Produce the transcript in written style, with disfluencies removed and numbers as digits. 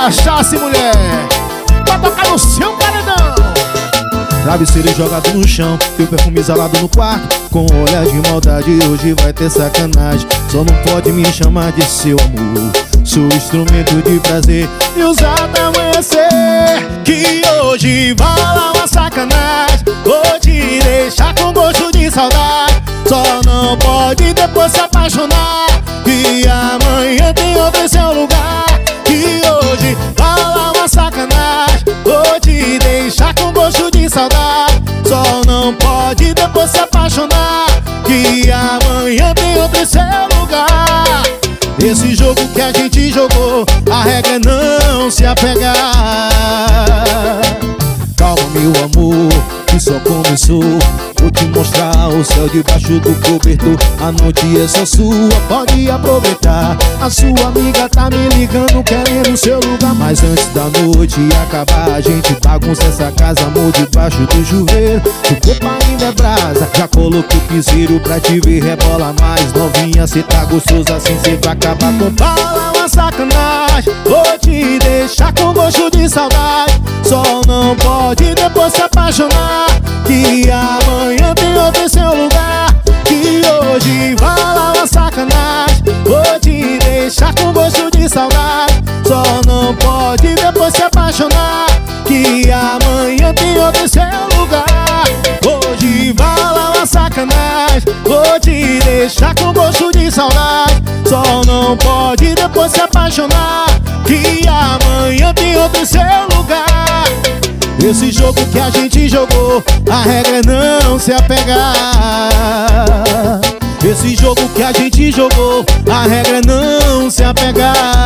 cachaça, mulher, pra tocar no seu paredão. Travesseiro jogado no chão e o perfume exalado no quarto. Com olhar de maldade, hoje vai ter sacanagem. Só não pode me chamar de seu amor. Sou instrumento de prazer e usar até amanhecer. Que hoje vai lá uma sacanagem. Vou te deixar com gosto de saudade. Só não pode depois se apaixonar. E amanhã tem outro em seu lugar. Que hoje vai lá uma sacanagem. Vou te deixar com gosto de saudade. Só não pode depois se apaixonar. Que amanhã tem outro em seu lugar. Esse jogo que a gente jogou, a regra é não se apegar. Calma, meu amor, que só começou. Vou te mostrar o céu debaixo do cobertor. A noite é só sua, pode aproveitar. A sua amiga tá me ligando querendo seu lugar. Mas antes da noite acabar, a gente bagunça essa casa, amor, debaixo do chuveiro. O corpo ainda é brasa, já coloquei o piseiro pra te ver. Rebola mais, novinha, cê tá gostoso assim, cê vai acabar com bala. Uma sacanagem, vou te deixar com gosto de saudade. Só não pode depois se apaixonar. Que amanhã tem outro em seu lugar. Que hoje vai lá uma sacanagem. Vou te deixar com gosto de saudade. Só não pode depois se apaixonar. Que amanhã tem outro em seu lugar. Hoje vai lá uma sacanagem. Vou te deixar com gosto de saudade. Só não pode depois se apaixonar. Que amanhã tem outro em seu lugar. Esse jogo que a gente jogou, a regra é não se apegar. Esse jogo que a gente jogou, a regra é não se apegar.